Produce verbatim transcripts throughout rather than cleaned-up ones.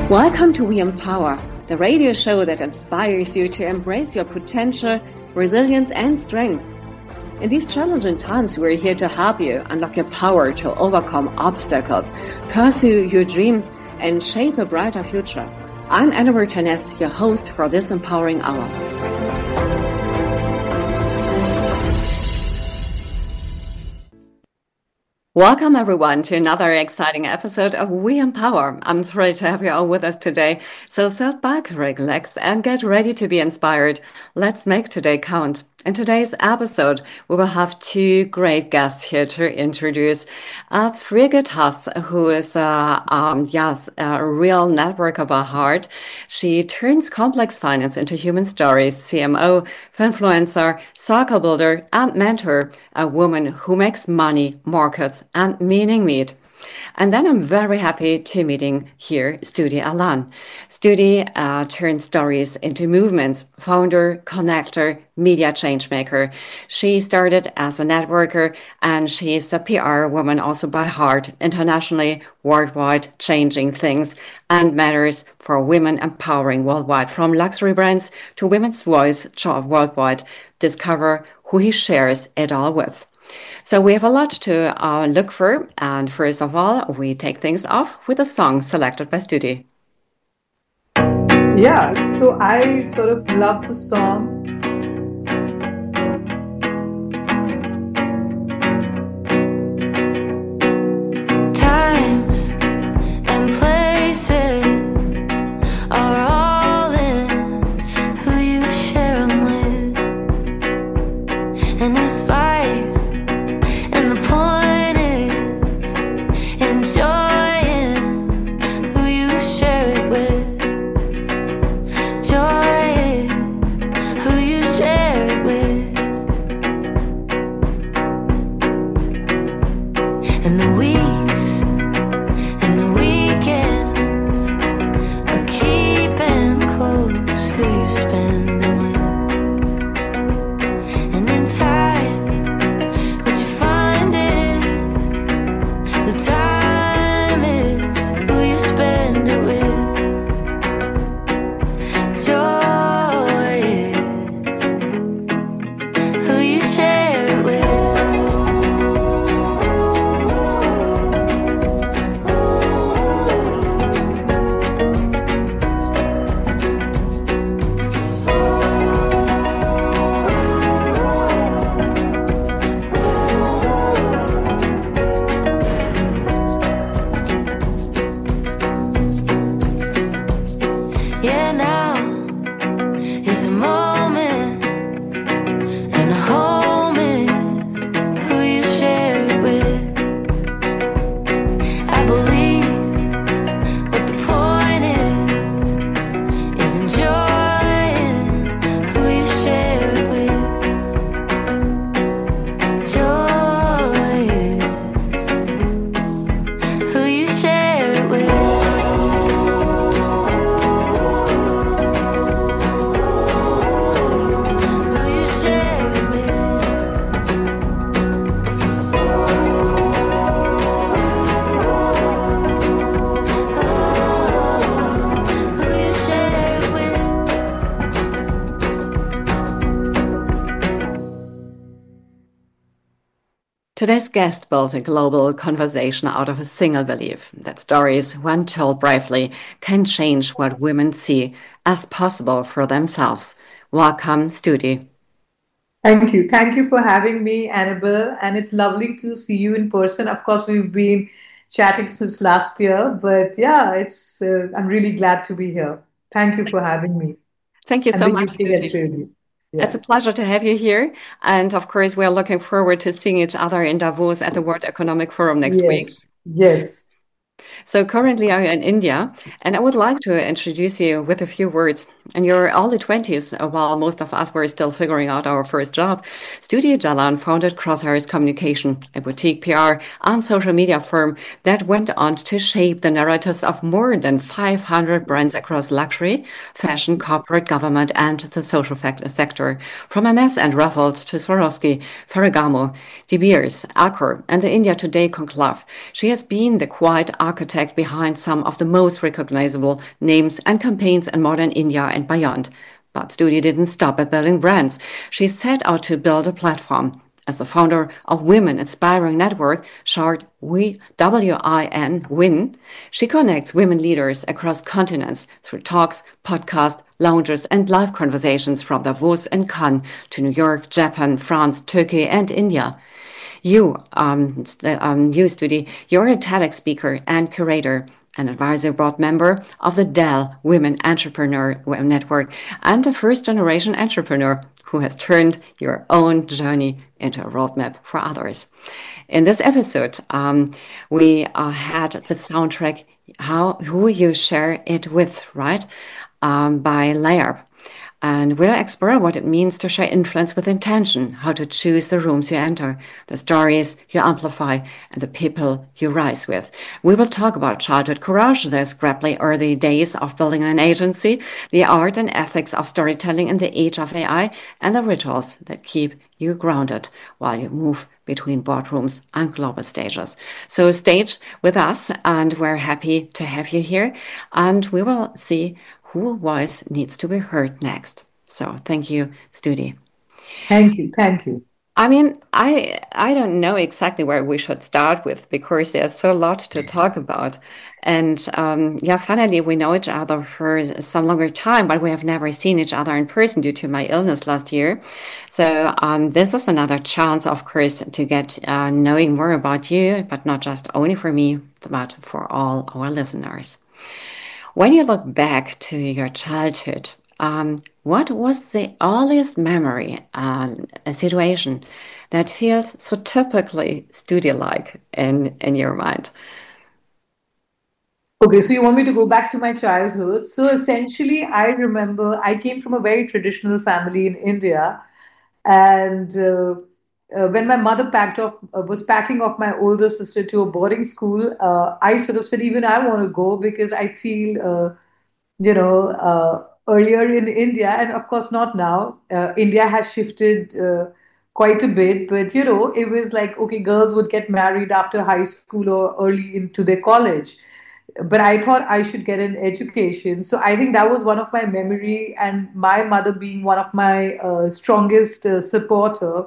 Welcome to We Empower, the radio show that inspires you to embrace your potential, resilience, and strength. In these challenging times, we're here to help you unlock your power to overcome obstacles, pursue your dreams, and shape a brighter future. I'm Anna Martinez, your host for this empowering hour. Welcome, everyone, to another exciting episode of We Empower. I'm thrilled to have you all with us today. So sit back, relax, and get ready to be inspired. Let's make today count. In today's episode, we will have two great guests here to introduce. Uh, it's Friederike Haas, who is uh, um, yes, a real networker by heart. She turns complex finance into human stories, C M O, influencer, circle builder, and mentor, a woman who makes money, markets, and meaning meet. And then I'm very happy to meeting here Studi Alan. Studi uh, turns stories into movements, founder, connector, media changemaker. She started as a networker and she's a P R woman also by heart, internationally, worldwide, changing things and matters for women empowering worldwide, from luxury brands to women's voice job worldwide. Discover who he shares it all with. So we have a lot to uh, look for, and first of all, we take things off with a song selected by Studi. Yeah, so I sort of love the song. Times and places are all in who you share them with, and it's life. And the point is enjoying who you share it with. Joy is who you share it with. And the weeks and the weekends are keeping close who you spend them with. And in time, the time is who you spend it with. Joy is who you share it with. Yeah, now is a moment, and a home is who you share it with. I believe what the point is, is enjoying who you share it with. Joy is who you share it with. Today's guest built a global conversation out of a single belief that stories, when told bravely, can change what women see as possible for themselves. Welcome, Studi. Thank you. Thank you for having me, Annabelle. And it's lovely to see you in person. Of course, we've been chatting since last year, but yeah, it's. Uh, I'm really glad to be here. Thank you for having me. Thank you And so the much, U K Studi. interview. Yeah. It's a pleasure to have you here. And of course, we are looking forward to seeing each other in Davos at the World Economic Forum next week. Yes. Yes. So currently I'm in India, and I would like to introduce you with a few words. In your early twenties, uh, while most of us were still figuring out our first job, Studi Jalan founded Crosshairs Communication, a boutique P R and social media firm that went on to shape the narratives of more than five hundred brands across luxury, fashion, corporate, government, and the social fact- sector. From M S and Raffles to Swarovski, Ferragamo, De Beers, Accor, and the India Today conclave, she has been the quiet architect architect behind some of the most recognizable names and campaigns in modern India and beyond. But Studi didn't stop at building brands. She set out to build a platform. As the founder of Women Inspiring Network, short W I N, WIN, she connects women leaders across continents through talks, podcasts, lounges, and live conversations from Davos and Cannes to New York, Japan, France, Turkey, and India. You, um, um, you, Studi, you're a TEDx speaker and curator, an advisory board member of the Dell Women Entrepreneur Network, and a first-generation entrepreneur who has turned your own journey into a roadmap for others. In this episode, um, we uh, had the soundtrack "How Who You Share It With," right, um, by Layup. And we'll explore what it means to share influence with intention, how to choose the rooms you enter, the stories you amplify, and the people you rise with. We will talk about childhood courage, the scrappy early days of building an agency, the art and ethics of storytelling in the age of A I, and the rituals that keep you grounded while you move between boardrooms and global stages. So stage with us, and we're happy to have you here. And we will see whose voice needs to be heard next. So thank you, Studi. Thank you. Thank you. I mean, I I don't know exactly where we should start with because there's so a lot to talk about. And um, yeah, finally, we know each other for some longer time, but we have never seen each other in person due to my illness last year. So um, this is another chance, of course, to get uh, knowing more about you, but not just only for me, but for all our listeners. When you look back to your childhood, um, what was the earliest memory, uh, a situation that feels so typically Studi-like in, in your mind? Okay, so you want me to go back to my childhood? So essentially, I remember I came from a very traditional family in India, and uh, uh, when my mother packed off, uh, was packing off my older sister to a boarding school, uh, I sort of said, even I want to go because I feel, uh, you know, uh, earlier in India, and of course not now. Uh, India has shifted uh, quite a bit, but you know, it was like okay, girls would get married after high school or early into their college, but I thought I should get an education. So I think that was one of my memory, and my mother being one of my uh, strongest uh, supporter.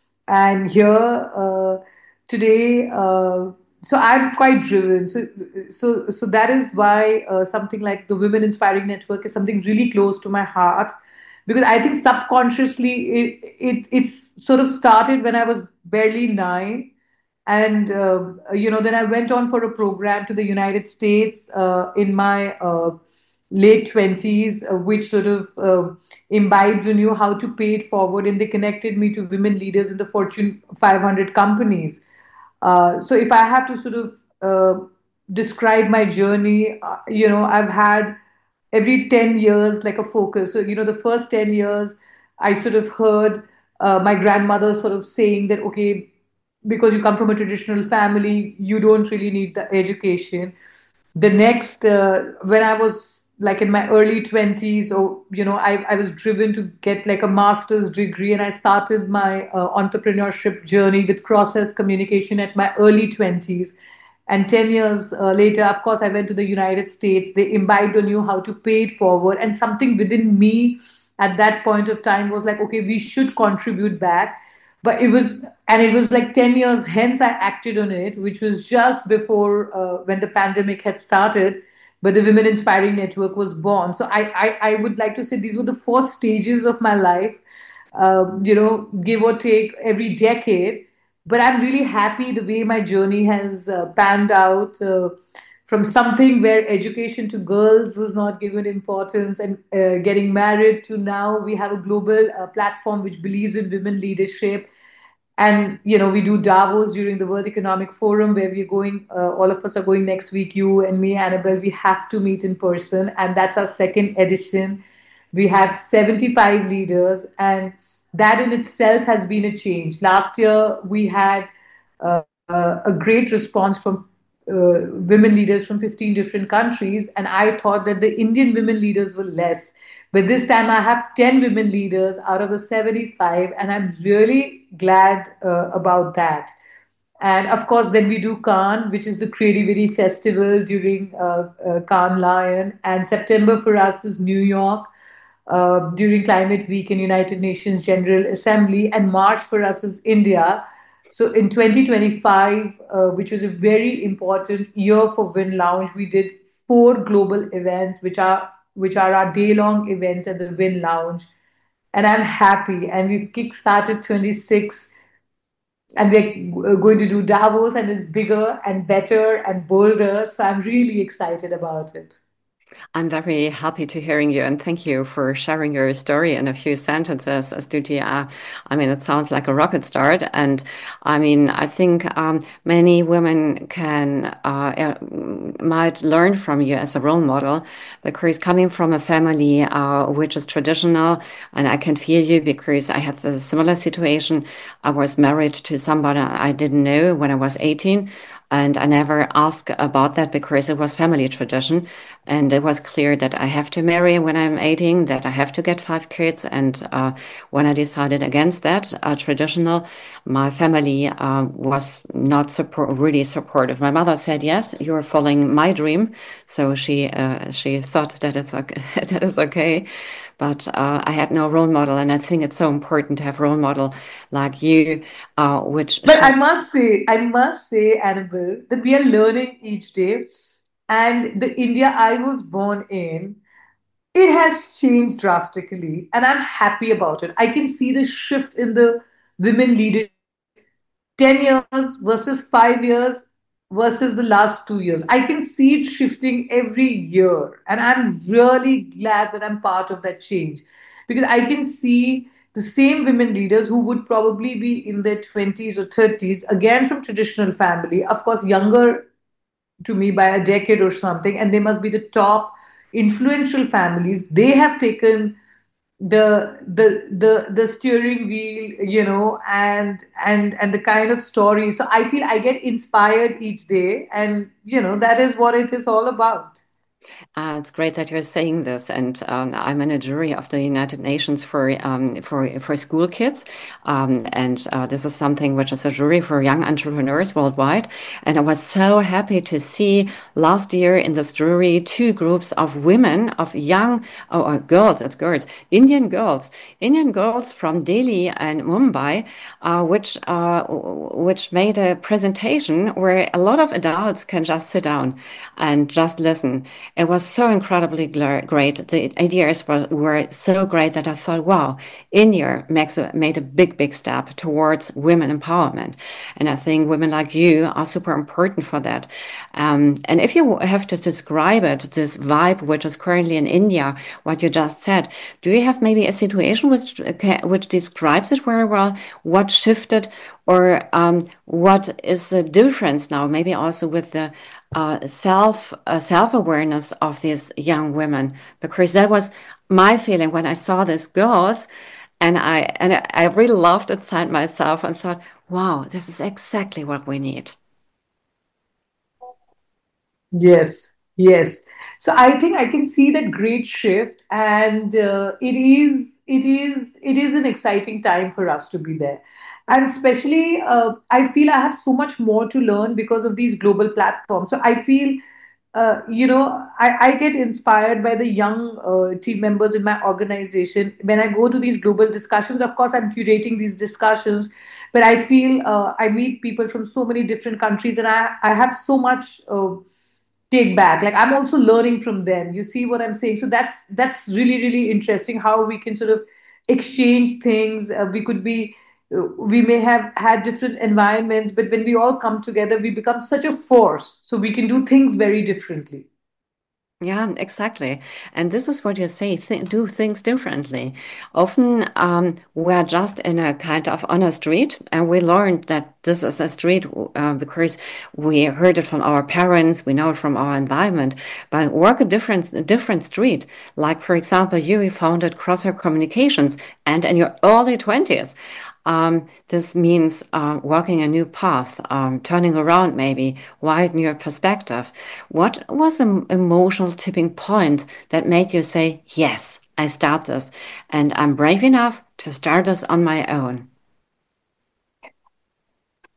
And here uh, today, uh, so I'm quite driven. So so so that is why uh, something like the Women Inspiring Network is something really close to my heart, because I think subconsciously it it it's sort of started when I was barely nine, and uh, you know then I went on for a program to the United States uh, in my uh, late twenties, uh, which sort of uh, imbibed in you how to pay it forward, and they connected me to women leaders in the Fortune five hundred companies. Uh, so if I have to sort of uh, describe my journey, uh, you know I've had every ten years like a focus. So you know the first ten years I sort of heard uh, my grandmother sort of saying that okay, because you come from a traditional family, you don't really need the education. The next, uh, when I was like in my early twenties, or, you know, I, I was driven to get like a master's degree, and I started my uh, entrepreneurship journey with Crosshairs Communication at my early twenties. And ten years uh, later, of course, I went to the United States. They imbibed on you how to pay it forward. And something within me at that point of time was like, okay, we should contribute back. But it was, and it was like ten years hence I acted on it, which was just before uh, when the pandemic had started. But the Women Inspiring Network was born. So I, I, I would like to say these were the four stages of my life, um, you know, give or take every decade. But I'm really happy the way my journey has uh, panned out, uh, from something where education to girls was not given importance, and uh, getting married, to now we have a global uh, platform which believes in women leadership. And you know we do Davos during the World Economic Forum, where we're going, uh, all of us are going next week, you and me, Annabelle. We have to meet in person, and that's our second edition. We have seventy-five leaders, and that in itself has been a change. Last year we had uh, uh, a great response from uh, women leaders from fifteen different countries, and I thought that the Indian women leaders were less. But this time I have ten women leaders out of the seventy-five, and I'm really glad uh, about that. And of course, then we do Cannes, which is the creativity festival during uh, uh, Cannes Lion. And September for us is New York uh, during Climate Week and United Nations General Assembly. And March for us is India. So in twenty twenty-five, uh, which was a very important year for Win Lounge, we did four global events, which are which are our day-long events at the Win Lounge. And I'm happy. And we've kickstarted twenty-six, and we're going to do Davos, and it's bigger and better and bolder. So I'm really excited about it. I'm very happy to hearing you and thank you for sharing your story in a few sentences, Astuti. Uh, I mean, it sounds like a rocket start. And I mean, I think um, many women can, uh, uh, might learn from you as a role model because coming from a family uh, which is traditional, and I can feel you because I had a similar situation. I was married to somebody I didn't know when I was eighteen. And I never asked about that because it was family tradition. And it was clear that I have to marry when I'm eighteen, that I have to get five kids. And uh, when I decided against that uh, traditional, my family uh, was not support, really supportive. My mother said, "Yes, you're following my dream." So she uh, she thought that it's okay, that is okay. But uh, I had no role model, and I think it's so important to have role model like you, uh, which But I show. must say, I must say, Annabelle, that we are learning each day. And the India I was born in, it has changed drastically. And I'm happy about it. I can see the shift in the women leadership ten years versus five years versus the last two years. I can see it shifting every year. And I'm really glad that I'm part of that change because I can see the same women leaders who would probably be in their twenties or thirties, again from traditional family, of course, younger to me by a decade or something, and they must be the top influential families. They have taken the the the the steering wheel, you know, and and and the kind of story. So I feel I get inspired each day, and you know that is what it is all about. Uh, it's great that you're saying this, and um, I'm in a jury of the United Nations for um, for for school kids, um, and uh, this is something which is a jury for young entrepreneurs worldwide. And I was so happy to see last year in this jury two groups of women, of young oh, uh, girls, it's girls, Indian girls, Indian girls from Delhi and Mumbai, uh, which uh, which made a presentation where a lot of adults can just sit down and just listen. It was so incredibly great. The ideas were, were so great that I thought, wow, India makes a, made a big, big step towards women empowerment. And I think women like you are super important for that. Um, and if you have to describe it, this vibe which is currently in India, what you just said, do you have maybe a situation which, which describes it very well? What shifted or um, what is the difference now? Maybe also with the uh, self uh, self awareness of these young women, because that was my feeling when I saw these girls, and I and I really loved inside myself and thought, wow, this is exactly what we need. Yes, yes. So I think I can see that great shift, and uh, it is, it is, it is an exciting time for us to be there, and especially uh, I feel I have so much more to learn because of these global platforms. So I feel, uh, you know, I, I get inspired by the young uh, team members in my organization when I go to these global discussions. Of course, I'm curating these discussions, but I feel uh, I meet people from so many different countries, and I I have so much. Uh, take back, like I'm also learning from them. You see what I'm saying? So that's that's really really interesting how we can sort of exchange things. Uh, we could be uh, we may have had different environments, but when we all come together we become such a force, so we can do things very differently. Yeah, exactly. And this is what you say, th do things differently. Often um, we're just in a kind of on a street, and we learned that this is a street uh, because we heard it from our parents, we know it from our environment, but work a different, a different street. Like, for example, you founded Crosshair Communications and in your early twenties. Um, this means uh, walking a new path, um, turning around, maybe widen your perspective. What was the emotional tipping point that made you say, yes, I start this, and I'm brave enough to start this on my own?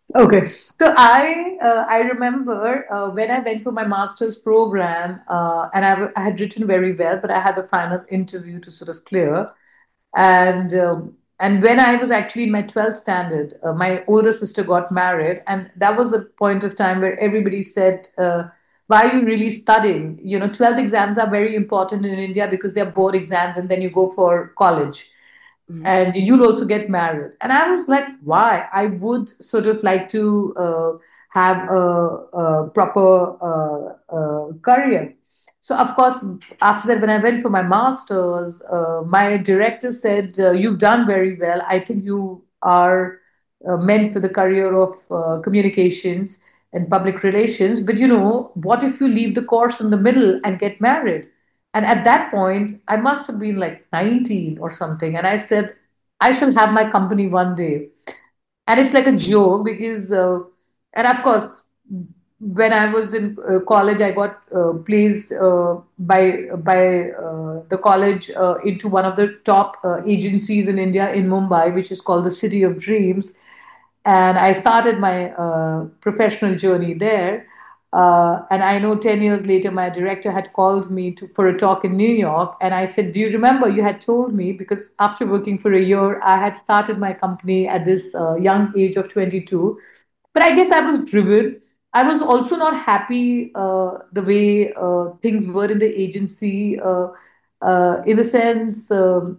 Okay, so I uh, I remember uh, when I went for my master's program, uh, and I, w- I had written very well, but I had the final interview to sort of clear. And um, and when I was actually in my twelfth standard, uh, my older sister got married, and that was the point of time where everybody said, uh, "Why are you really studying? You know, twelfth exams are very important in India because they're board exams, and then you go for college." Mhm. And you'll also get married. And I was like, why? I would sort of like to uh, have a, a proper uh, uh, career. So, of course, after that, when I went for my master's, uh, my director said, uh, you've done very well. I think you are uh, meant for the career of uh, communications and public relations. But, you know, what if you leave the course in the middle and get married? And at that point, I must have been like nineteen or something. And I said, I shall have my company one day. And it's like a joke because, uh, and of course, when I was in uh, college, I got uh, placed uh, by by uh, the college uh, into one of the top uh, agencies in India in Mumbai, which is called the City of Dreams. And I started my uh, professional journey there. Uh, and I know ten years later, my director had called me to, for a talk in New York. And I said, do you remember you had told me? Because after working for a year, I had started my company at this uh, young age of twenty-two. But I guess I was driven. I was also not happy uh, the way uh, things were in the agency, uh, uh, in the sense. Um,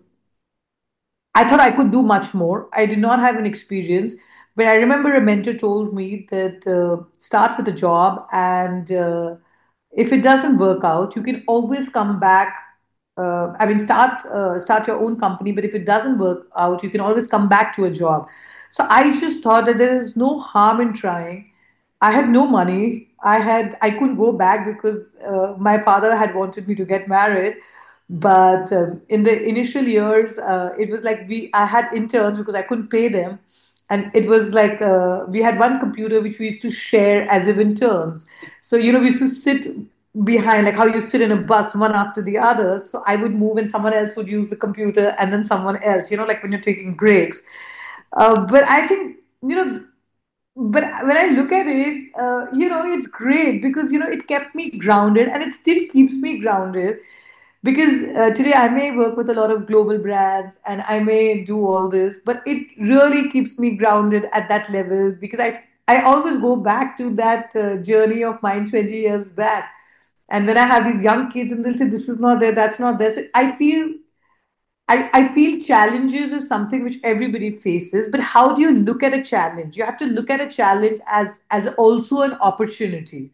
I thought I could do much more. I did not have an experience, but I remember a mentor told me that uh, start with a job, and uh, if it doesn't work out, you can always come back. Uh, I mean, start uh, start your own company, but if it doesn't work out, you can always come back to a job. So I just thought that there is no harm in trying. I had no money. I had I couldn't go back because uh, my father had wanted me to get married. But um, in the initial years, uh, it was like we I had interns because I couldn't pay them, and it was like uh, we had one computer which we used to share as if interns. So you know we used to sit behind like how you sit in a bus one after the other. So I would move and someone else would use the computer and then someone else. You know like when you're taking breaks. Uh, but I think you know but when I look at it, uh, you know, it's great because, you know, it kept me grounded and it still keeps me grounded because uh, today I may work with a lot of global brands and I may do all this, but it really keeps me grounded at that level because I, I always go back to that uh, journey of mine twenty years back. And when I have these young kids and they'll say, this is not there, that's not there. So I feel I, I feel challenges is something which everybody faces, but how do you look at a challenge? You have to look at a challenge as as also an opportunity,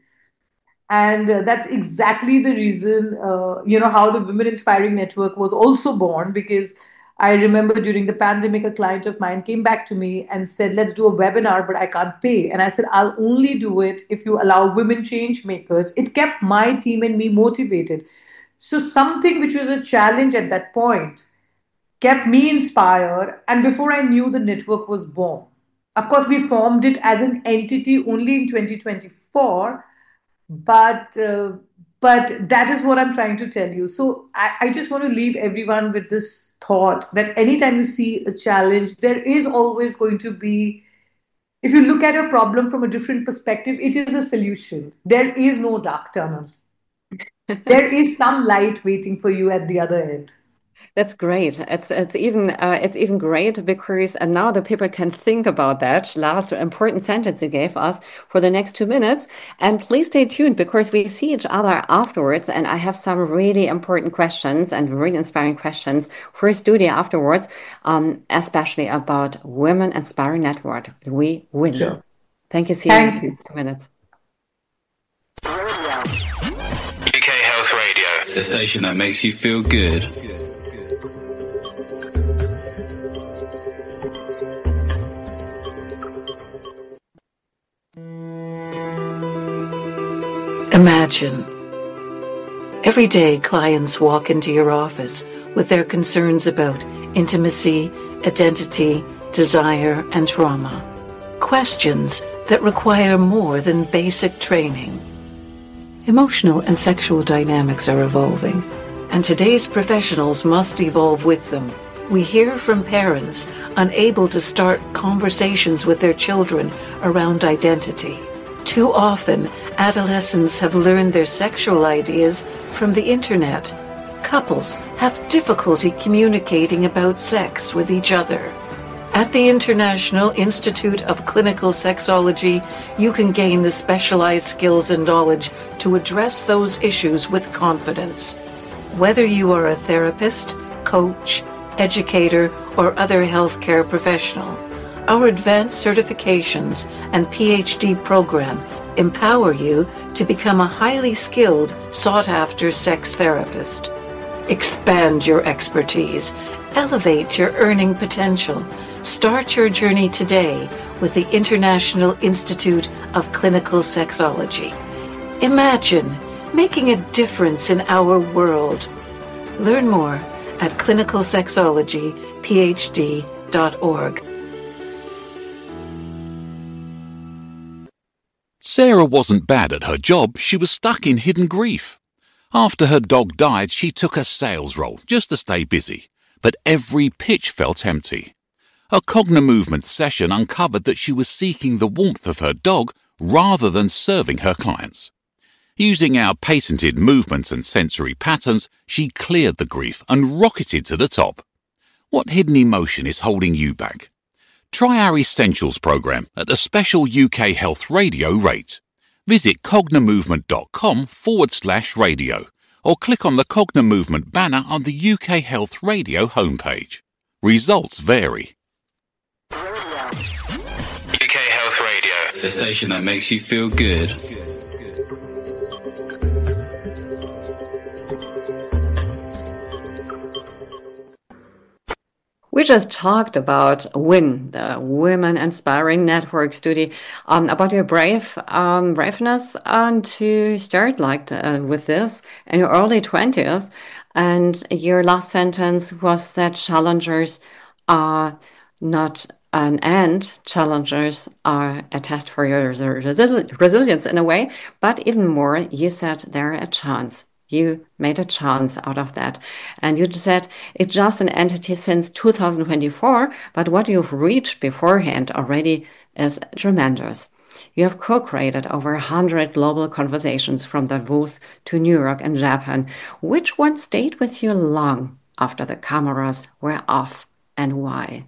and uh, that's exactly the reason uh, you know how the Women Inspiring Network was also born. Because I remember during the pandemic, a client of mine came back to me and said, "Let's do a webinar, but I can't pay." And I said, "I'll only do it if you allow women change makers." It kept my team and me motivated. So something which was a challenge at that point kept me inspired. And before I knew, the network was born. Of course, we formed it as an entity only in twenty twenty-four, but uh, but that is what I'm trying to tell you. So I, I just want to leave everyone with this thought that anytime you see a challenge, there is always going to be, if you look at a problem from a different perspective, it is a solution. There is no dark tunnel. There is some light waiting for you at the other end. That's great. It's it's even uh, it's even great because and now the people can think about that last important sentence you gave us for the next two minutes. And please stay tuned because we see each other afterwards. And I have some really important questions and really inspiring questions for studio afterwards, um, especially about Women Inspiring Network. We win. Sure. Thank you. See you in Thank the you. next two minutes. U K Health Radio, the station that makes you feel good. Imagine. Every day, clients walk into your office with their concerns about intimacy, identity, desire, and trauma. Questions that require more than basic training. Emotional and sexual dynamics are evolving, and today's professionals must evolve with them We hear from parents unable to start conversations with their children around identity. Too often, adolescents have learned their sexual ideas from the internet. Couples have difficulty communicating about sex with each other. At the International Institute of Clinical Sexology, you can gain the specialized skills and knowledge to address those issues with confidence. Whether you are a therapist, coach, educator, or other healthcare professional, our advanced certifications and P H D program empower you to become a highly skilled, sought-after sex therapist. Expand your expertise. Elevate your earning potential. Start your journey today with the International Institute of Clinical Sexology. Imagine making a difference in our world. Learn more at clinical sexology p h d dot org. Sarah wasn't bad at her job, she was stuck in hidden grief. After her dog died, she took a sales role just to stay busy, but every pitch felt empty. A Cognimovement session uncovered that she was seeking the warmth of her dog rather than serving her clients. Using our patented movements and sensory patterns, she cleared the grief and rocketed to the top. What hidden emotion is holding you back? Try our Essentials program at a special U K Health Radio rate. Visit cognimovement.com forward slash radio or click on the Cognimovement banner on the U K Health Radio homepage. Results vary. U K Health Radio, the station that makes you feel good. We just talked about WIN, the Women Inspiring Network study, um, about your brave um, braveness um, to start like uh, with this in your early twenties. And your last sentence was that challengers are not an end. Challengers are a test for your resi- resilience in a way. But even more, you said they're a chance. You made a chance out of that. And you said it's just an entity since two thousand twenty-four, but what you've reached beforehand already is tremendous. You have co-created over one hundred global conversations from Davos to New York and Japan. Which one stayed with you long after the cameras were off, and why?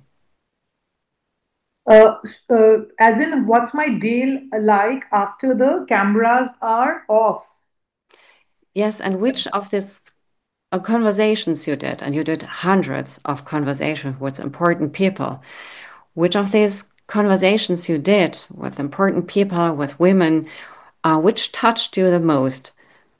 Uh, uh, as in, what's my day like after the cameras are off? Yes, and which of these uh, conversations you did, and you did hundreds of conversations with important people, which of these conversations you did with important people, with women, uh, which touched you the most?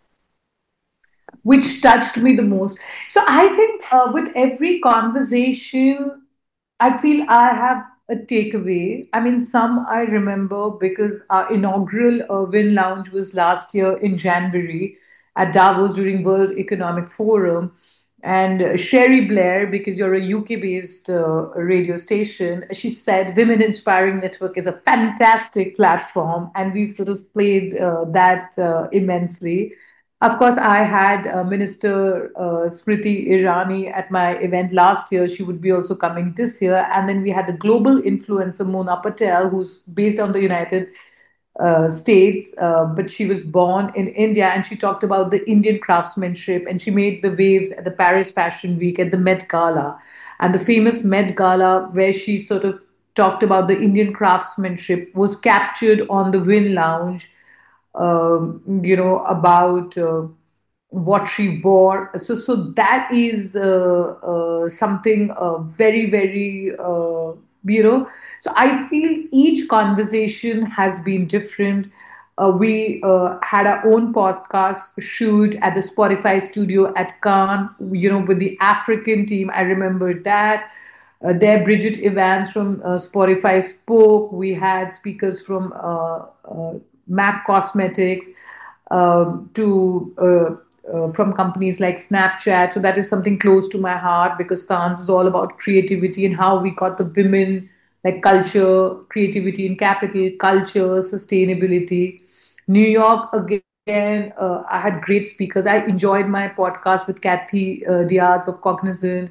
Which touched me the most. So I think uh, with every conversation, I feel I have a takeaway. I mean, some I remember because our inaugural uh, Win Lounge was last year in January at Davos during World Economic Forum. And uh, Sherry Blair, because you're a U K-based uh, radio station, she said Women Inspiring Network is a fantastic platform, and we've sort of played uh, that uh, immensely. Of course, I had uh, Minister uh, Smriti Irani at my event last year. She would be also coming this year. And then we had the global influencer Mona Patel, who's based on the United uh, States, uh, but she was born in India, and she talked about the Indian craftsmanship, and she made the waves at the Paris Fashion Week, at the Met Gala, and the famous Met Gala where she sort of talked about the Indian craftsmanship was captured on the Win Lounge, um, you know, about uh, what she wore. So, so that is uh, uh, something uh, very, very, uh, you know. So I feel each conversation has been different. Uh, we uh, had our own podcast shoot at the Spotify studio at Cannes, you know, with the African team. I remember that. Uh, there, Bridget Evans from uh, Spotify spoke. We had speakers from uh, uh, MAC Cosmetics um, to uh, uh, from companies like Snapchat. So that is something close to my heart because Cannes is all about creativity and how we got the women, like culture, creativity in capital, culture, sustainability. New York, again, uh, I had great speakers. I enjoyed my podcast with Kathy uh, Diaz of Cognizant.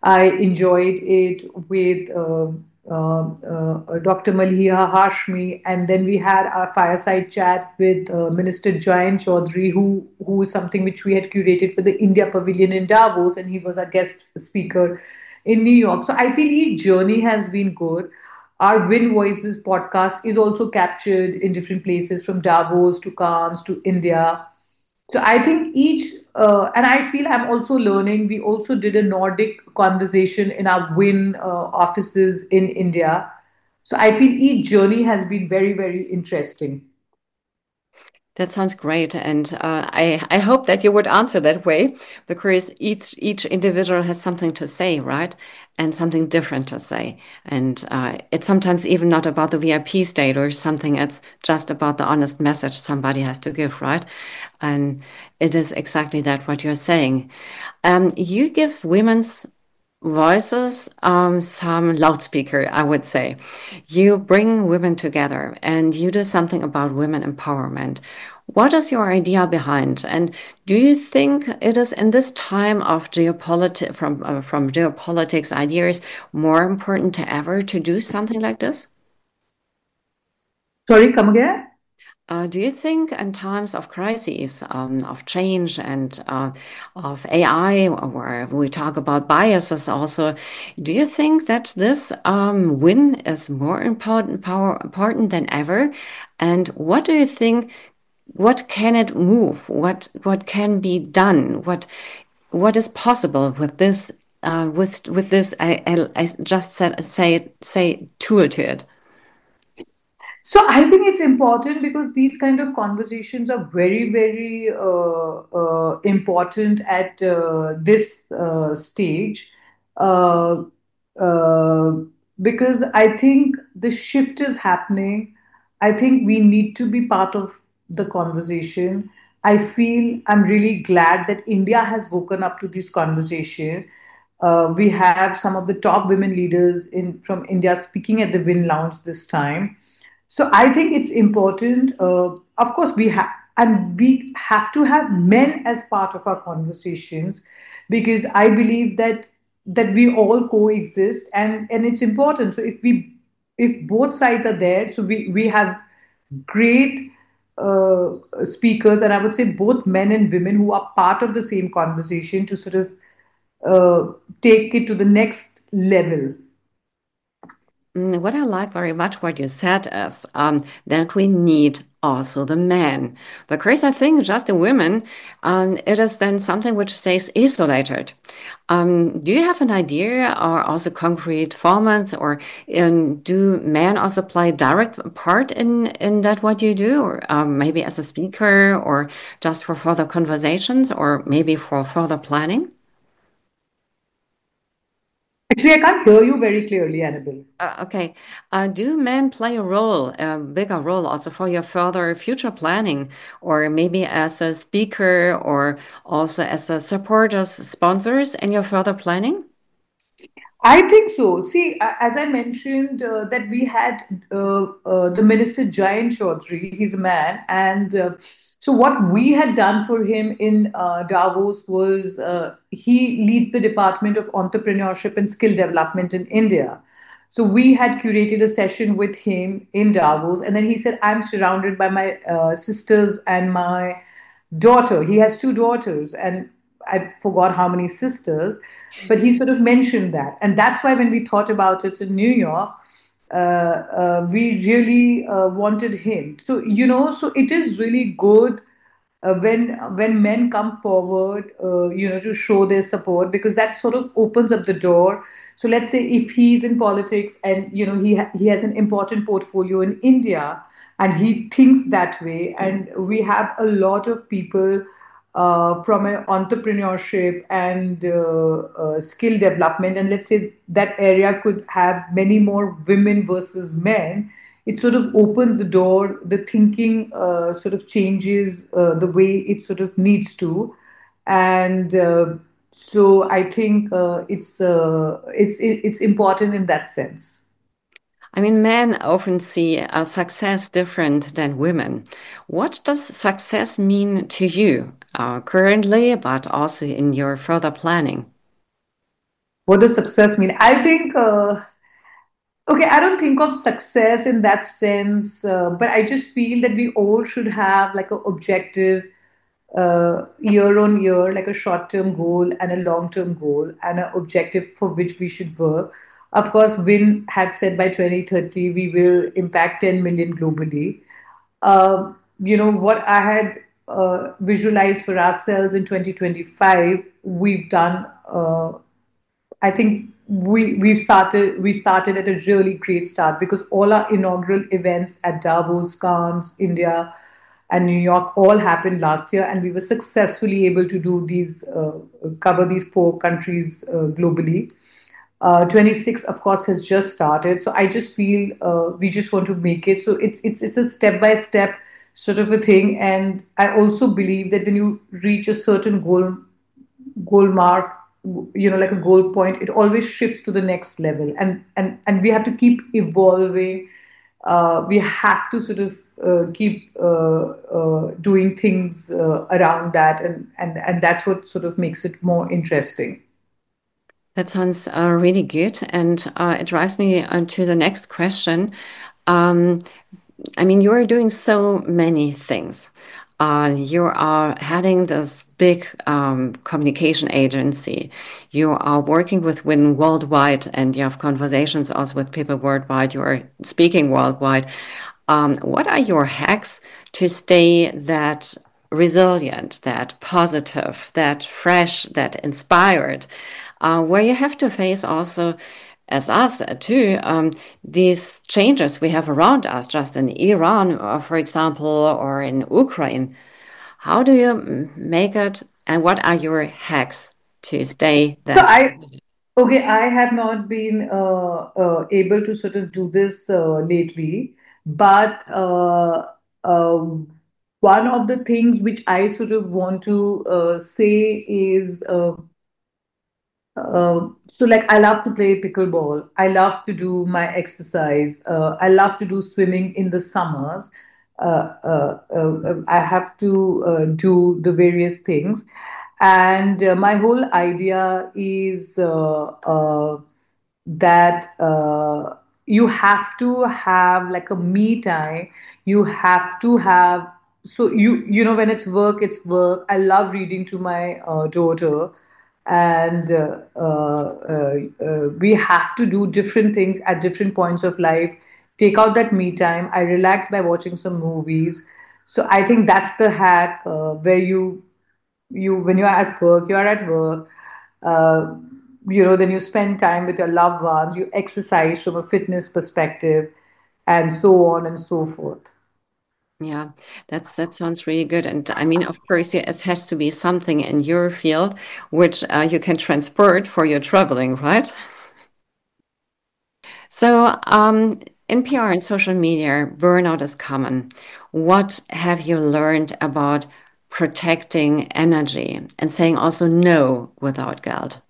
I enjoyed it with uh, uh, uh, Doctor Maliha Hashmi, and then we had our fireside chat with uh, Minister Jayant Chaudhary, who who is something which we had curated for the India Pavilion in Davos, and he was our guest speaker in New York. So I feel each journey has been good. Our Win Voices podcast is also captured in different places, from Davos to Cannes to India. So I think each, uh, and I feel I'm also learning. We also did a Nordic conversation in our Win uh, offices in India. So I feel each journey has been very, very interesting. That sounds great, and uh, I I hope that you would answer that way, because each each individual has something to say, right? And something different to say, and uh, it's sometimes even not about the V I P state or something. It's just about the honest message somebody has to give, right? And it is exactly that what you're saying. Um, you give women's voices, um, some loudspeaker, I would say. You bring women together and you do something about women empowerment. What is your idea behind? And do you think it is in this time of geopolitics, from uh, from geopolitics ideas, more important to ever to do something like this? Sorry, come again? Uh, do you think in times of crises, um, of change and uh, of A I, where we talk about biases also, do you think that this um, win is more important, power, important than ever? And what do you think? What can it move? What what can be done? What what is possible with this? Uh, with with this, I, I, I just said say say tool to it. So I think it's important because these kind of conversations are very, very uh, uh, important at uh, this uh, stage. Uh, uh, because I think the shift is happening. I think we need to be part of the conversation. I feel I'm really glad that India has woken up to this conversation. Uh, we have some of the top women leaders in from India speaking at the Win Lounge this time. So I think it's important. Uh, of course, we have and we have to have men as part of our conversations, because I believe that that we all coexist, and and it's important. So if we if both sides are there, so we we have great uh, speakers, and I would say both men and women who are part of the same conversation to sort of uh, take it to the next level. Mm, What I like very much what you said is um, that we need also the men. Because I think just the women, um, it is then something which stays isolated. Um, do you have an idea or also concrete formats, or um, do men also play direct part in, in that what you do, or um, maybe as a speaker or just for further conversations or maybe for further planning? Actually, I can't hear you very clearly, Annabelle. Uh, okay. Uh, do men play a role, a bigger role also for your further future planning, or maybe as a speaker or also as a supporters, sponsors in your further planning? I think so. See, a- as I mentioned, uh, that we had uh, uh, the minister Jayant Chaudhary. He's a man, and uh, so what we had done for him in uh, Davos was uh, he leads the Department of Entrepreneurship and Skill Development in India. So we had curated a session with him in Davos, and then he said, "I'm surrounded by my uh, sisters and my daughter." He has two daughters, and I forgot how many sisters, but he sort of mentioned that. And that's why when we thought about it in New York, uh, uh, we really uh, wanted him. So, you know, so it is really good uh, when when men come forward, uh, you know, to show their support, because that sort of opens up the door. So let's say if he's in politics and you know he ha- he has an important portfolio in India and he thinks that way, and we have a lot of people uh, from an entrepreneurship and uh, uh, skill development, and let's say that area could have many more women versus men. It sort of opens the door, the thinking uh, sort of changes uh, the way it sort of needs to. And uh, so I think uh, it's uh, it's it's important in that sense. I mean, men often see uh, success different than women. What does success mean to you uh, currently, but also in your further planning? what does success mean? I think, uh, okay, I don't think of success in that sense, uh, but I just feel that we all should have like an objective uh, year on year, like a short term goal and a long term goal, and an objective for which we should work. Of course, Win had said by twenty thirty we will impact ten million globally. Uh, you know, what I had uh, visualized for ourselves in twenty twenty-five, we've done. Uh, I think we we've started we started at a really great start because all our inaugural events at Davos, Cannes, India, and New York all happened last year, and we were successfully able to do these uh, cover these four countries uh, globally. Uh, twenty-six, of course, has just started, so I just feel uh, we just want to make it. So it's it's it's a step by step sort of a thing, and I also believe that when you reach a certain goal goal mark, you know, like a goal point, it always shifts to the next level, and and and we have to keep evolving. Uh, we have to sort of uh, keep uh, uh, doing things uh, around that, and and and that's what sort of makes it more interesting. That sounds uh, really good. And uh, it drives me on to the next question. Um, I mean, you're doing so many things. Uh, you are heading this big um, communication agency. You are working with Win worldwide, and you have conversations also with people worldwide. You are speaking worldwide. Um, what are your hacks to stay that resilient, that positive, that fresh, that inspired, uh, where you have to face also, as us uh, too, um, these changes we have around us, just in Iran, uh, for example, or in Ukraine? How do you mm, make it, and what are your hacks to stay So that? I Okay, I have not been uh, uh, able to sort of do this uh, lately, but uh, uh, one of the things which I sort of want to uh, say is uh, uh, so like I love to play pickleball. I love to do my exercise. Uh, I love to do swimming in the summers. Uh, uh, uh, I have to uh, do the various things, and uh, my whole idea is uh, uh, that uh, you have to have like a me time. You have to have, so you you know, when it's work, it's work. I love reading to my uh, daughter, and uh, uh, uh, uh, we have to do different things at different points of life. Take out that me time. I relax by watching some movies. So I think that's the hack, uh, where you you when you're at work, you're at work. Uh, you know, then you spend time with your loved ones. You exercise from a fitness perspective, and so on and so forth. Yeah, that's that sounds really good. And I mean, of course, yeah, it has to be something in your field which uh, you can transport for your traveling, right? So, um, in P R and social media, burnout is common. What have you learned about protecting energy and saying also no without guilt?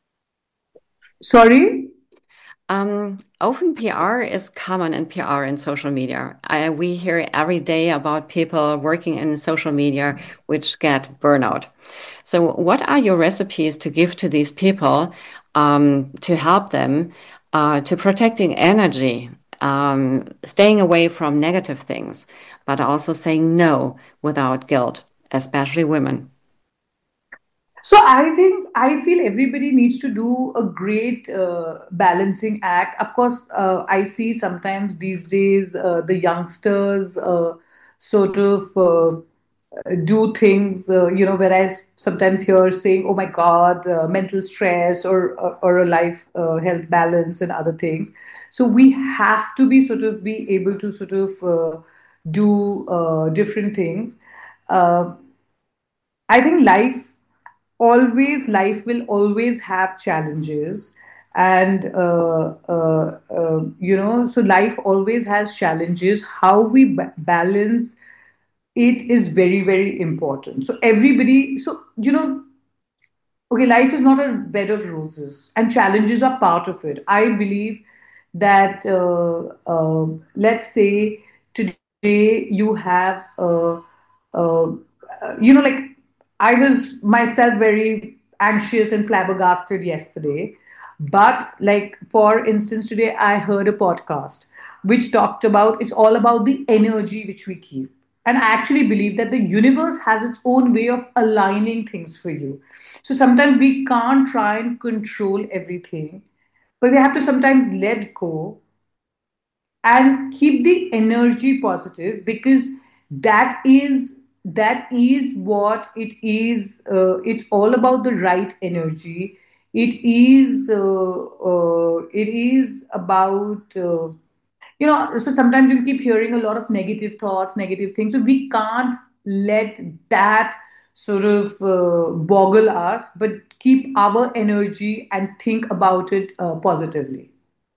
Sorry. Um, open P R is common in P R and social media. I, we hear every day about people working in social media which get burnout. So, what are your recipes to give to these people um, to help them uh, to protecting energy, um, staying away from negative things, but also saying no without guilt, especially women? So I think I feel everybody needs to do a great uh, balancing act. Of course, uh, I see sometimes these days uh, the youngsters uh, sort of uh, do things, uh, you know, whereas sometimes hear saying, "Oh my God, uh, mental stress or or, or a life uh, health balance and other things." So we have to be sort of be able to sort of uh, do uh, different things. Uh, I think life always life will always have challenges, and uh, uh, uh, you know, so life always has challenges. How we ba- balance it is very very important. So everybody, so you know, okay, life is not a bed of roses, and challenges are part of it. I believe that uh, uh, let's say today you have uh, uh, you know, like I was myself very anxious and flabbergasted yesterday. But, like, for instance, today I heard a podcast which talked about it's all about the energy which we keep. And I actually believe that the universe has its own way of aligning things for you. So sometimes we can't try and control everything, but we have to sometimes let go and keep the energy positive, because that is that is what it is. Uh, it's all about the right energy. It is uh, uh, it is about uh, you know so sometimes you'll keep hearing a lot of negative thoughts, negative things, so we can't let that sort of uh, boggle us, but keep our energy and think about it uh, positively.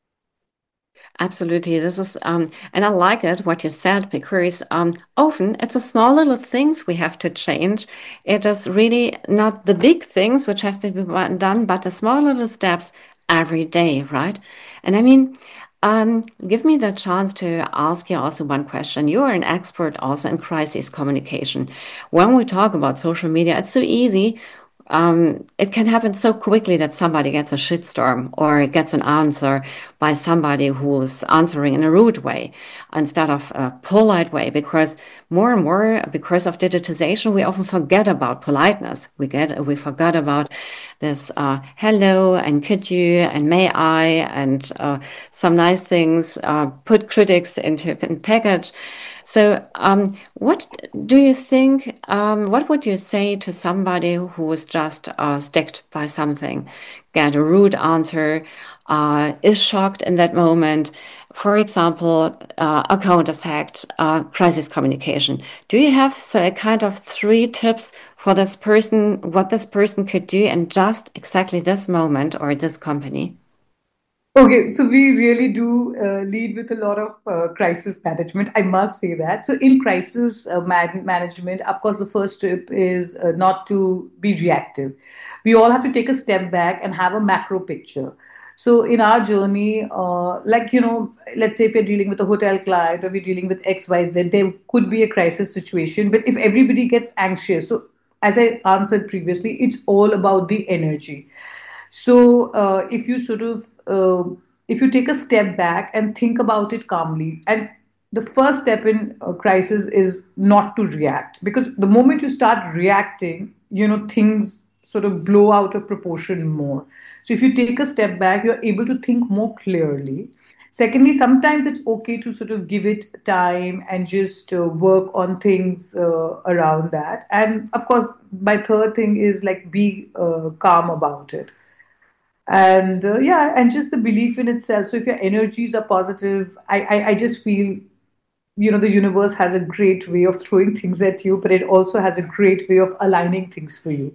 Absolutely. This is, um, and I like it what you said, because um, often it's the small little things we have to change. It is really not the big things which has to be wa- done, but the small little steps every day, right? And I mean, um, give me the chance to ask you also one question. You are an expert also in crisis communication. When we talk about social media, it's so easy, um, it can happen so quickly that somebody gets a shitstorm or gets an answer by somebody who's answering in a rude way instead of a polite way. Because more and more, because of digitization, we often forget about politeness. We get we forgot about this uh, hello and could you and may I and uh, some nice things. Uh, put critics into a package. So, um, what do you think? Um, what would you say to somebody who was just uh, sticked by something, get a rude answer, uh, is shocked in that moment? For example, uh, account attacked, uh, crisis communication. Do you have so a kind of three tips for this person, what this person could do in just exactly this moment or this company? Okay, so we really do uh, lead with a lot of uh, crisis management. I must say that. So, in crisis uh, man- management, of course, the first step is uh, not to be reactive. We all have to take a step back and have a macro picture. So, in our journey, uh, like, you know, let's say if you're dealing with a hotel client or we're dealing with X Y Z, there could be a crisis situation. But if everybody gets anxious, so as I answered previously, it's all about the energy. So uh, if you sort of uh, if you take a step back and think about it calmly, and the first step in a crisis is not to react, because the moment you start reacting, you know things sort of blow out of proportion more. So if you take a step back, you're able to think more clearly. Secondly, sometimes it's okay to sort of give it time and just uh, work on things uh, around that. And of course, my third thing is like be uh, calm about it. And uh, yeah, and just the belief in itself. So if your energies are positive, I, I i just feel, you know the universe has a great way of throwing things at you, but it also has a great way of aligning things for you.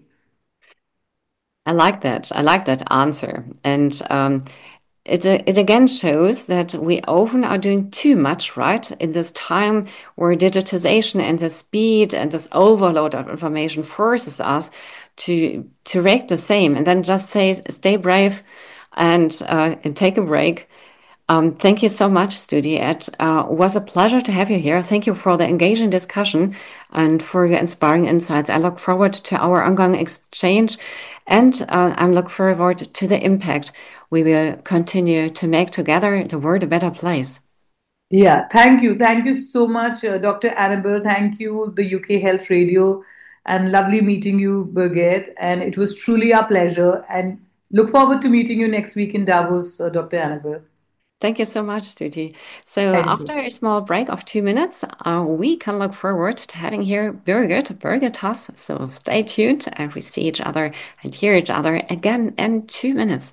I like that. I like that answer. And um, it, uh, it again shows that we often are doing too much, right? In this time where digitization and the speed and this overload of information forces us to to react the same and then just say, stay brave and, uh, and take a break. Um, thank you so much, Studi. It uh, was a pleasure to have you here. Thank you for the engaging discussion and for your inspiring insights. I look forward to our ongoing exchange, and uh, I'm look forward to the impact we will continue to make together the world a better place. Yeah, thank you. Thank you so much, uh, Doctor Annabelle. Thank you, the U K Health Radio, and lovely meeting you, Birgit. And it was truly our pleasure. And look forward to meeting you next week in Davos, uh, Doctor Annabelle. Thank you so much, Stuti. So Thank you. after a small break of two minutes, uh, we can look forward to having here Birgit, Birgit Hass. So stay tuned and we see each other and hear each other again in two minutes.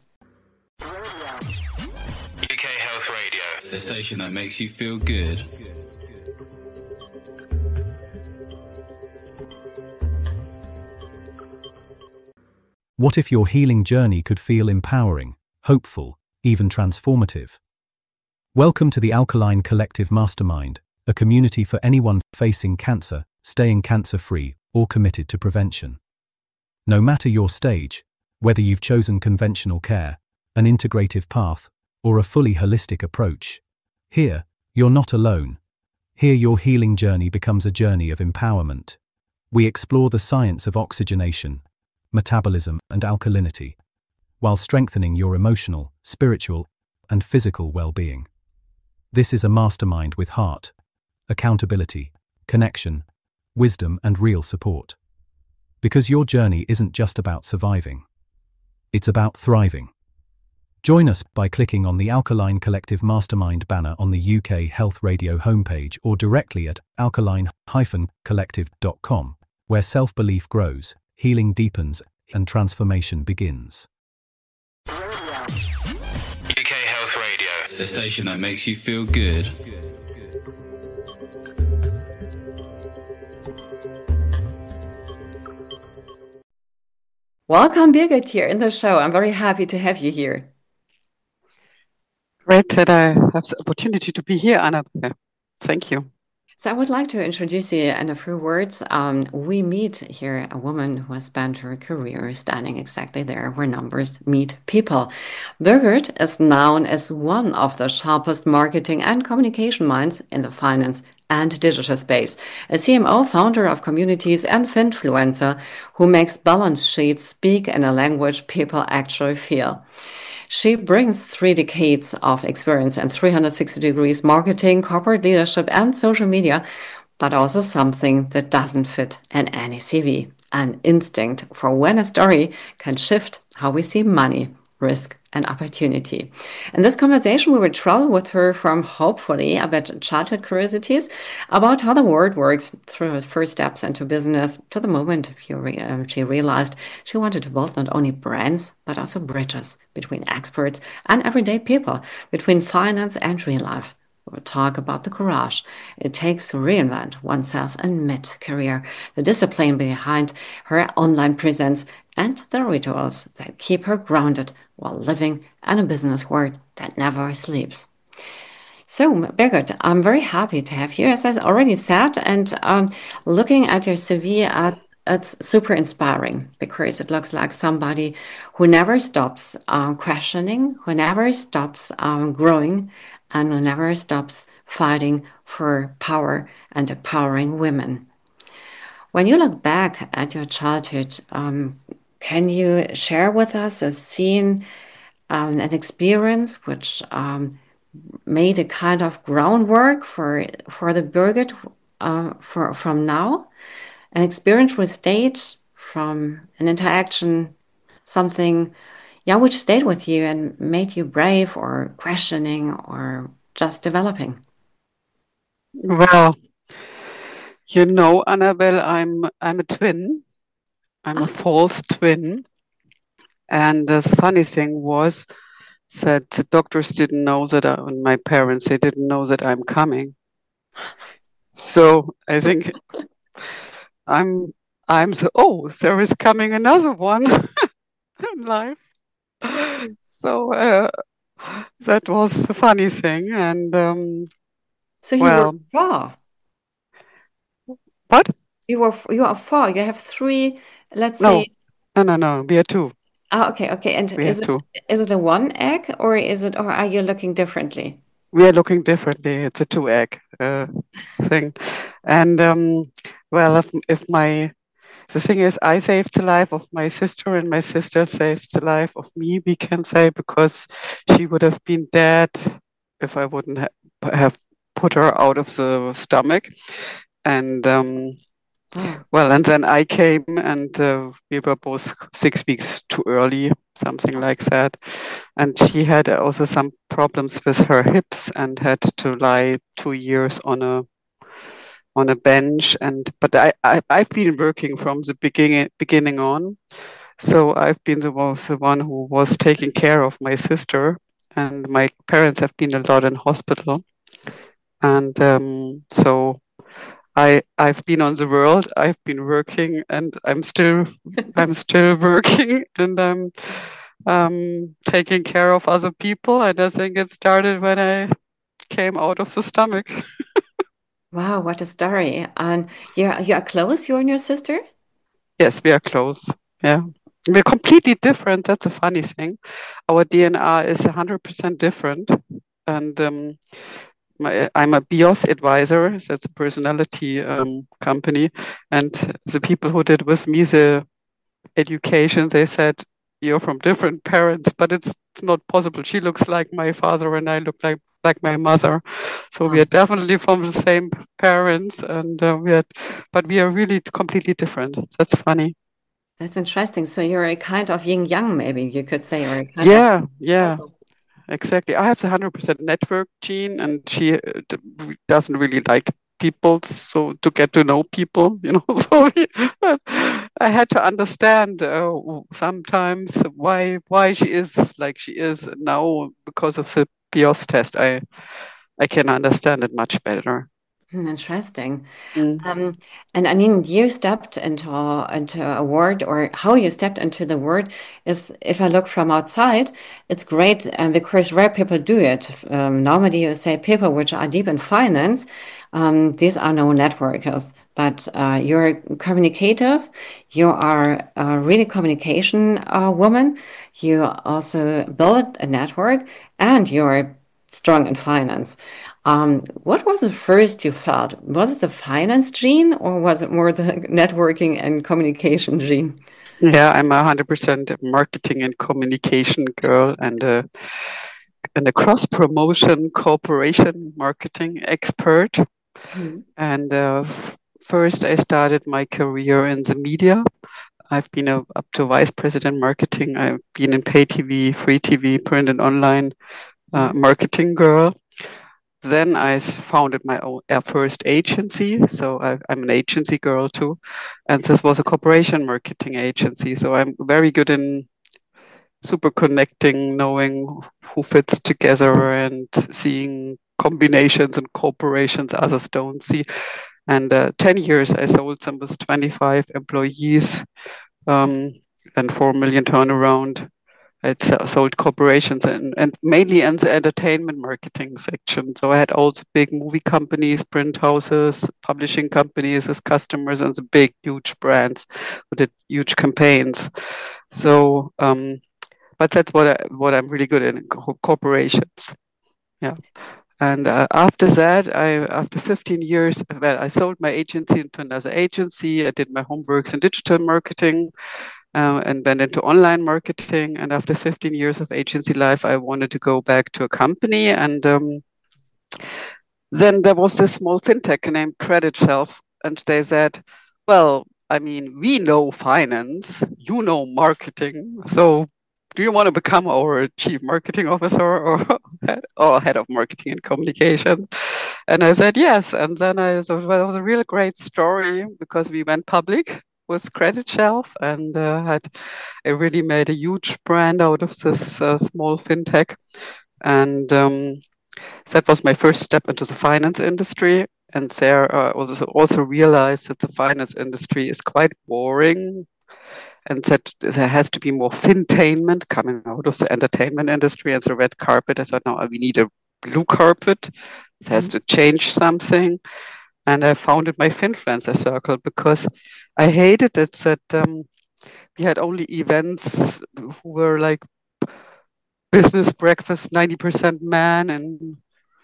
U K Health Radio, the station that makes you feel good. What if your healing journey could feel empowering, hopeful, even transformative? Welcome to the Alkaline Collective Mastermind, a community for anyone facing cancer, staying cancer-free, or committed to prevention. No matter your stage, whether you've chosen conventional care, an integrative path, or a fully holistic approach, here, you're not alone. Here your healing journey becomes a journey of empowerment. We explore the science of oxygenation, metabolism, and alkalinity. while strengthening your emotional, spiritual, and physical well-being. This is a mastermind with heart, accountability, connection, wisdom, and real support. Because your journey isn't just about surviving. It's about thriving. Join us by clicking on the Alkaline Collective Mastermind banner on the U K Health Radio homepage or directly at alkaline dash collective dot com, where self-belief grows, healing deepens, and transformation begins. U K Health Radio, the station that makes you feel good. Welcome, Birgit, here in the show. I'm very happy to have you here. Great that I have the opportunity to be here, Annabelle. Thank you. So I would like to introduce you in a few words. Um, we meet here a woman who has spent her career standing exactly there where numbers meet people. Birgit is known as one of the sharpest marketing and communication minds in the finance and digital space, a C M O, founder of communities, and finfluencer who makes balance sheets speak in a language people actually feel. She brings three decades of experience in three hundred sixty degrees marketing, corporate leadership, and social media, but also something that doesn't fit in any C V, an instinct for when a story can shift how we see money, risk, and opportunity. In this conversation, we will travel with her from hopefully about childhood curiosities about how the world works through her first steps into business to the moment she, re- uh, she realized she wanted to build not only brands, but also bridges between experts and everyday people, between finance and real life. We will talk about the courage it takes to reinvent oneself in mid-career, the discipline behind her online presence, and the rituals that keep her grounded while living in a business world that never sleeps. So, Birgit, I'm very happy to have you, as I already said, and um, looking at your C V, uh, it's super inspiring because it looks like somebody who never stops uh, questioning, who never stops um, growing, and who never stops fighting for power and empowering women. When you look back at your childhood, um, can you share with us a scene, um, an experience which um, made a kind of groundwork for for the Birgit uh, for from now? An experience which stayed from an interaction, something, yeah, which stayed with you and made you brave or questioning or just developing? Well, you know, Annabelle, I'm I'm a twin. I'm a Ah, false twin. And the funny thing was that the doctors didn't know that I, and my parents, they didn't know that I'm coming. So I think I'm I'm the oh, there is coming another one in life. So uh, that was the funny thing. And um, so you were well, four. what? You were f- you are four. You have three, let's No, say. no, no, no. We are two. Ah, okay, okay. And We is are it two. is it a one egg or is it or are you looking differently? We are looking differently. It's a two egg uh, thing. And um, well, if if my the thing is, I saved the life of my sister, and my sister saved the life of me, we can say, because she would have been dead if I wouldn't ha have put her out of the stomach. And um, Wow. well, and then I came, and uh, we were both six weeks too early, something like that. And she had also some problems with her hips and had to lie two years on a on a bench. And but I, I I've been working from the beginning beginning on, so I've been the one, the one who was taking care of my sister, and my parents have been a lot in hospital, and um, so I I've been on the world, I've been working, and I'm still I'm still working, and I'm um, taking care of other people. And I think it started when I came out of the stomach. Wow, what a story. And you're you are close, you and your sister? Yes, we are close. Yeah. We're completely different. That's a funny thing. Our D N A is one hundred percent different. And um, my, I'm a BIOS advisor. That's a personality um, company. And the people who did with me the education, they said, you're from different parents, but it's, it's not possible. She looks like my father and I look like like my mother, so we are definitely from the same parents, and uh, we are, but we are really completely different. That's funny. That's interesting. So you're a kind of yin yang, maybe you could say, or a kind Yeah, of yeah, exactly. I have the one hundred percent network gene, and she uh, d- doesn't really like people, so to get to know people, you know. So we, I had to understand uh, sometimes why why she is like she is now because of the P I O S test. I I can understand it much better. Hmm, interesting. Mm. Um, and I mean, you stepped into into a word, or how you stepped into the word is, if I look from outside, it's great, um, because rare people do it. Um, normally, you say people which are deep in finance, um, these are no networkers, but uh, you're communicative. You are a really communication uh, woman. You also build a network, and you're strong in finance. Um, what was the first you felt? Was it the finance gene, or was it more the networking and communication gene? Yeah, I'm a one hundred percent marketing and communication girl, and a and a cross promotion cooperation marketing expert. Mhm. And uh, f- first, I started my career in the media. I've been a, up to vice president marketing. I've been in pay T V, free T V, print and online uh, marketing girl. Then I s- founded my own uh, first agency. So I, I'm an agency girl too. And this was a corporation marketing agency. So I'm very good in super connecting, knowing who fits together and seeing combinations and corporations others don't see. And uh, ten years, I sold some with twenty-five employees, um, and four million turnaround. I sold corporations and, and mainly in the entertainment marketing section. So I had all the big movie companies, print houses, publishing companies as customers, and the big, huge brands who did huge campaigns. So, um, but that's what I, what I'm really good in, co- corporations. Yeah. And uh, after that, I after fifteen years, well, I sold my agency into another agency. I did my homeworks in digital marketing, uh, and then into online marketing. And after fifteen years of agency life, I wanted to go back to a company. And um, then there was this small fintech named Credit Shelf, and they said, "Well, I mean, we know finance, you know marketing, so." Do you want to become our chief marketing officer or head, or head of marketing and communication? And I said yes. And then I thought, well, it was a really great story because we went public with Credit Shelf and uh, had I really made a huge brand out of this uh, small fintech. And um, that was my first step into the finance industry. And there I uh, also, also realized that the finance industry is quite boring and that there has to be more fintainment coming out of the entertainment industry and the red carpet. I thought, no, we need a blue carpet. It has to change something. And I founded my Finfluencer circle because I hated it that um, we had only events who were like business breakfast, ninety percent men and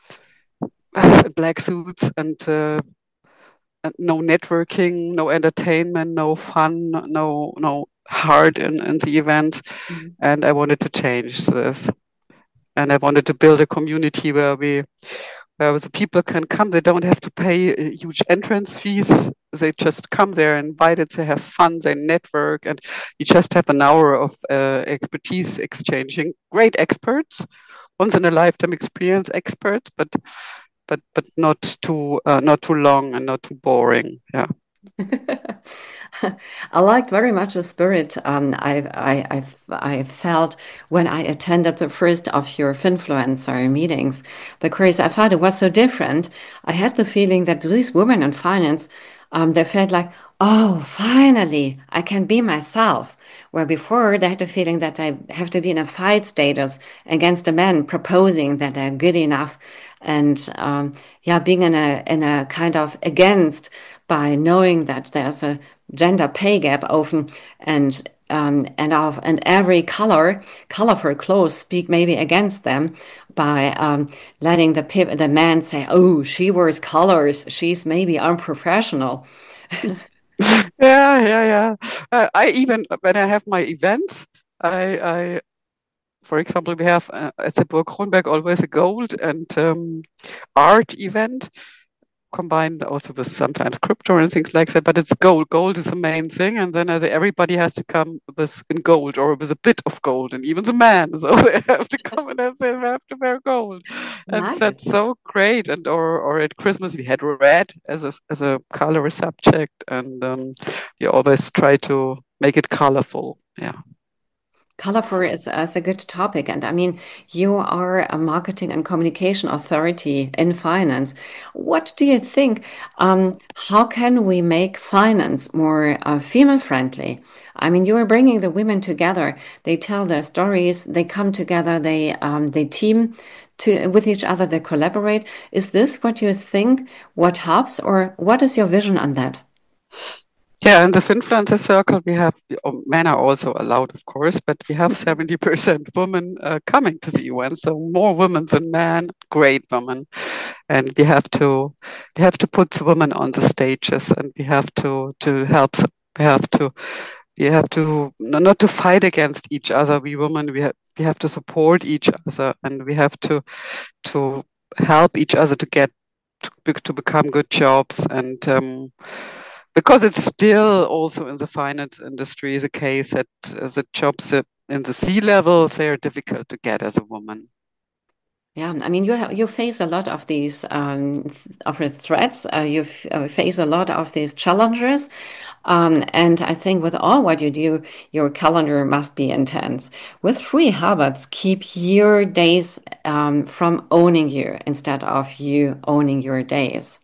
black suits, and uh, and no networking, no entertainment, no fun, no no heart in, in the events. Mhm. And I wanted to change this. And I wanted to build a community where we where the people can come. They don't have to pay uh, huge entrance fees. They just come there invited, they have fun, they network, and you just have an hour of uh, expertise exchanging. Great experts, once in a lifetime experience experts, but but but not too uh, not too long and not too boring. Yeah. I liked very much the spirit um, I, I, I, I felt when I attended the first of your Finfluencer meetings, because I thought it was so different. I had the feeling that these women in finance, um, they felt like, oh, finally, I can be myself. Where before they had the feeling that I have to be in a fight status against a man proposing that they're good enough, and um, yeah, being in a in a kind of against by knowing that there's a gender pay gap often, and um, and of and every color colorful clothes speak maybe against them by um, letting the pe- the man say, oh, she wears colors, she's maybe unprofessional. Yeah, yeah, yeah. Uh, I even when I have my events, I, I, for example, we have uh, at the Burg Kronberg always a gold and um, art event, combined also with sometimes crypto and things like that. But it's gold. Gold is the main thing, and then as everybody has to come with in gold or with a bit of gold, and even the men, so they have to come and have, they have to wear gold, and Nice. that's so great. And or or at Christmas we had red as a as a color subject, and um, we always try to make it colorful. Yeah. Colorful is, is a good topic. And I mean, you are a marketing and communication authority in finance. What do you think? Um, how can we make finance more uh, female friendly? I mean, you are bringing the women together. They tell their stories. They come together. They um, they team to with each other. They collaborate. Is this what you think? What helps, or what is your vision on that? Yeah, in this influencer circle, we have oh, men are also allowed, of course, but we have seventy percent women uh, coming to the event, so more women than men, great women, and we have to we have to put the women on the stages, and we have to to help. them. We have to we have to no- not to fight against each other. We women we have we have to support each other, and we have to to help each other to get to, be- to become good jobs and. Um, because it's still also in the finance industry the case that uh, the jobs that in the C levels they are difficult to get as a woman. Yeah, I mean, you have, you face a lot of these um, th- of the threats. Uh, you f- uh, face a lot of these challenges, um, and I think with all what you do, your calendar must be intense. With three habits, keep your days um, from owning you instead of you owning your days.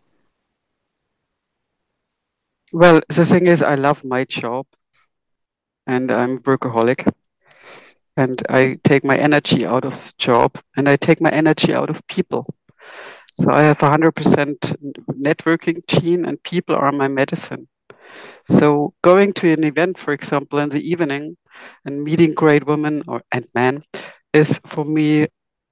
Well, the thing is, I love my job and I'm workaholic, and I take my energy out of the job and I take my energy out of people. So I have a hundred percent networking gene, and people are my medicine. So going to an event, for example, in the evening and meeting great women or and men is for me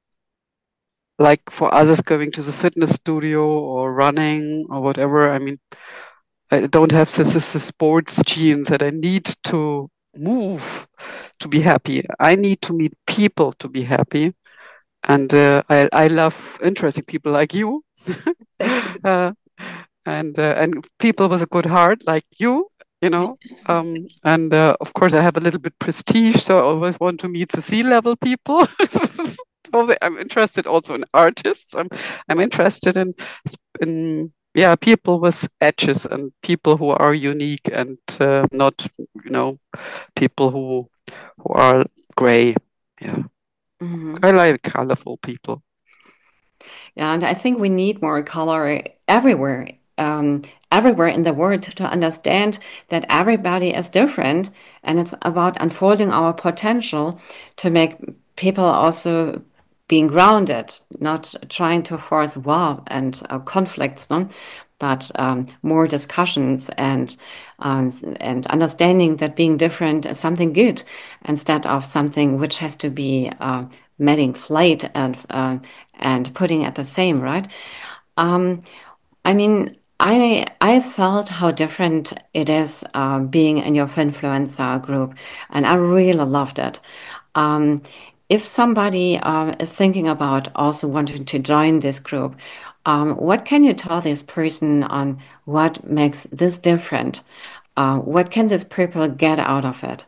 like for others going to the fitness studio or running or whatever. I mean, I don't have this, this, this sports genes that I need to move to be happy. I need to meet people to be happy. And uh, I, I love interesting people like you. Thank you. uh, and uh, and people with a good heart like you, you know. Um, and uh, of course, I have a little bit prestige, so I always want to meet the C-level people. So they- I'm interested also in artists. I'm I'm interested in in yeah people with edges and people who are unique and uh, not you know people who who are gray. Yeah, Mhm. I like colorful people. Yeah, and I think we need more color everywhere, um, everywhere in the world to understand that everybody is different, and it's about unfolding our potential to make people also being grounded, not trying to force war and uh, conflicts, no? But um, more discussions and um, and understanding that being different is something good instead of something which has to be uh, making flight and uh, and putting at the same, right? Um, I mean, I I felt how different it is uh, being in your influencer group, and I really loved it. Um, if somebody uh, is thinking about also wanting to join this group, um, what can you tell this person on what makes this different? Uh, what can this people get out of it?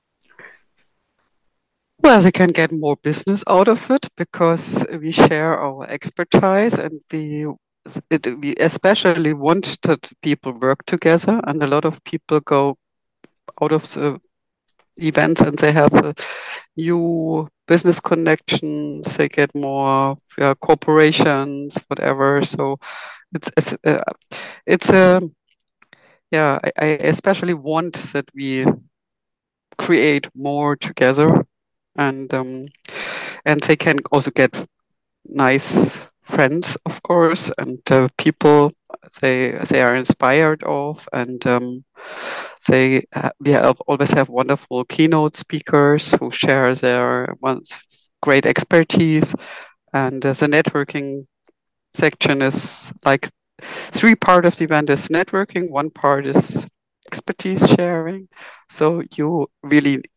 Well, they can get more business out of it because we share our expertise, and we it, we especially want that people work together. And a lot of people go out of the events and they have a new business connections. They get more yeah, corporations, whatever. So it's it's uh, it's a yeah. I, I especially want that we create more together, and um, and they can also get nice friends, of course, and uh, people they they are inspired of, and um, they uh, we have always have wonderful keynote speakers who share their once great expertise, and uh, the networking section is like three part of the event is networking, one part is expertise sharing. So you really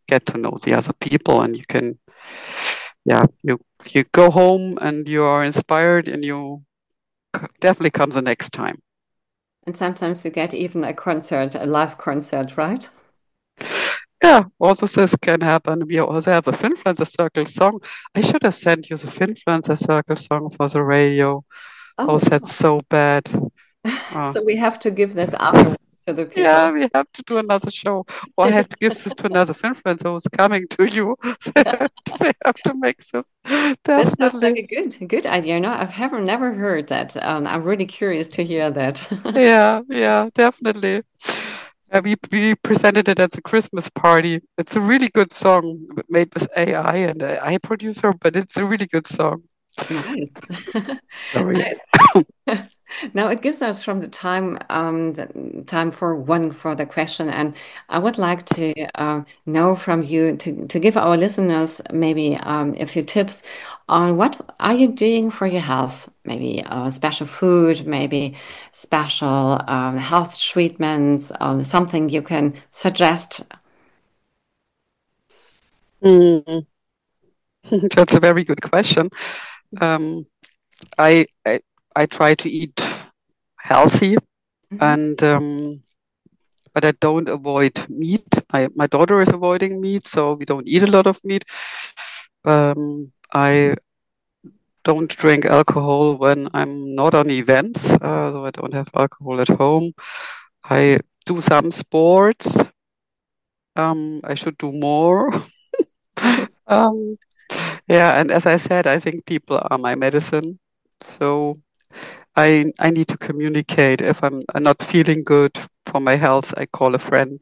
get to know the other people, and you can, yeah, you you go home and you are inspired, and you definitely come the next time. And sometimes you get even a concert, a live concert, right? Yeah, also this can happen. We also have a Finfluencer Circle song. I should have sent you the Finfluencer Circle song for the radio. Oh, Oh, that's so bad. Oh. So we have to give this afterwards to the people. Yeah, we have to do another show. Or I have to give this to another Finfluencer who's coming to you. They have to, they have to make this. That sounds like Definitely. a good, good idea. No, I've ever never heard that. Um, I'm really curious to hear that. Yeah, yeah, definitely. Uh, we we presented it at the Christmas party. It's a really good song made with A I and a A I producer, but it's a really good song. Nice. Sorry. Nice. Now it gives us from the time um the time for one further question, and I would like to uh, know from you to to give our listeners maybe um, a few tips on what are you doing for your health? Maybe uh, special food, maybe special um, health treatments, um, something you can suggest. Mm. That's a very good question. Um, I, I I try to eat healthy, Mhm. and um, but I don't avoid meat. My my daughter is avoiding meat, so we don't eat a lot of meat. Um, I don't drink alcohol when I'm not on events, uh, so I don't have alcohol at home. I do some sports. Um, I should do more. um, yeah, and as I said, I think people are my medicine. So I I need to communicate. If I'm, I'm not feeling good for my health, I call a friend.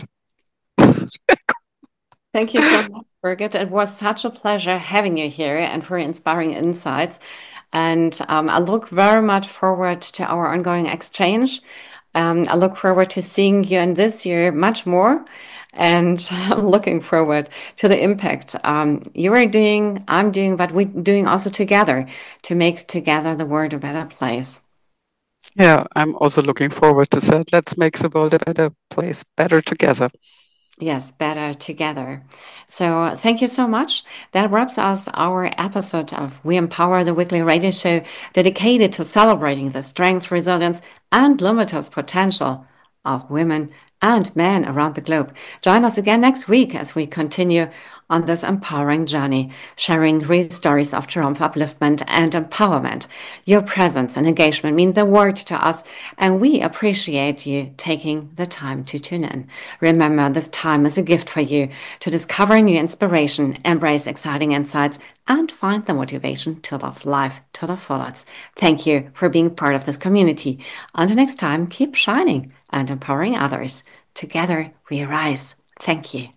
Thank you so much, Birgit. It was such a pleasure having you here and for your inspiring insights. And um, I look very much forward to our ongoing exchange. Um, I look forward to seeing you in this year much more. And I'm looking forward to the impact um, you are doing, I'm doing, but we're doing also together to make together the world a better place. Yeah, I'm also looking forward to that. Let's make the world a better place, better together. Yes, better together. So thank you so much. That wraps us our episode of We Empower, the weekly radio show dedicated to celebrating the strength, resilience, and limitless potential of women and men around the globe. Join us again next week as we continue on this empowering journey, sharing real stories of triumph, upliftment, and empowerment. Your presence and engagement mean the world to us, and we appreciate you taking the time to tune in. Remember, this time is a gift for you to discover new inspiration, embrace exciting insights, and find the motivation to live life to the fullest. Thank you for being part of this community. Until next time, keep shining and empowering others. Together we rise. Thank you.